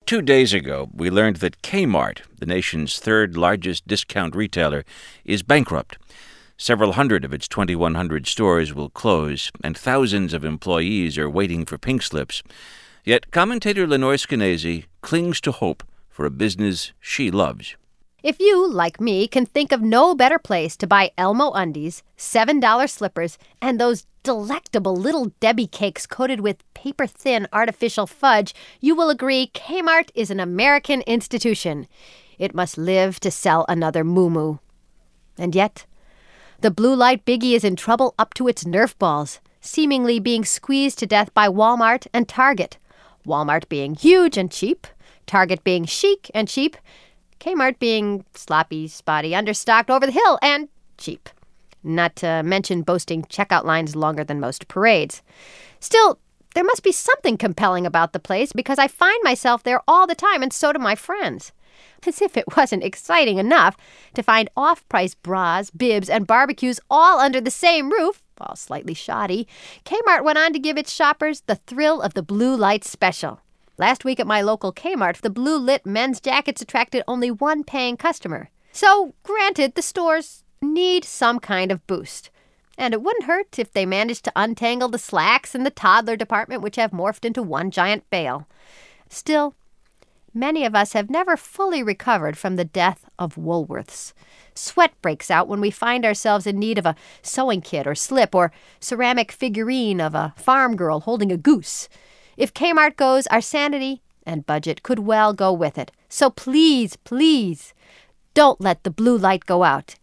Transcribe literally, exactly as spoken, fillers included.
Two days ago, we learned that Kmart, the nation's third largest discount retailer, is bankrupt. Several hundred of its twenty-one hundred stores will close, and thousands of employees are waiting for pink slips. Yet commentator Lenore Skenazy clings to hope for a business she loves. If you, like me, can think of no better place to buy Elmo undies, seven dollar slippers, and those delectable little Debbie cakes coated with paper-thin artificial fudge, you will agree Kmart is an American institution. It must live to sell another Moo Moo. And yet, the blue light biggie is in trouble up to its Nerf balls, seemingly being squeezed to death by Walmart and Target. Walmart being huge and cheap, Target being chic and cheap, Kmart being sloppy, spotty, understocked, over the hill, and cheap. Not to mention boasting checkout lines longer than most parades. Still, there must be something compelling about the place because I find myself there all the time, and so do my friends. As if it wasn't exciting enough to find off-price bras, bibs, and barbecues all under the same roof, all slightly shoddy, Kmart went on to give its shoppers the thrill of the Blue Light Special. Last week at my local Kmart, the blue-lit men's jackets attracted only one paying customer. So, granted, the stores need some kind of boost. And it wouldn't hurt if they managed to untangle the slacks in the toddler department, which have morphed into one giant bale. Still, many of us have never fully recovered from the death of Woolworths. Sweat breaks out when we find ourselves in need of a sewing kit or slip or ceramic figurine of a farm girl holding a goose. If Kmart goes, our sanity and budget could well go with it. So please, please, don't let the blue light go out.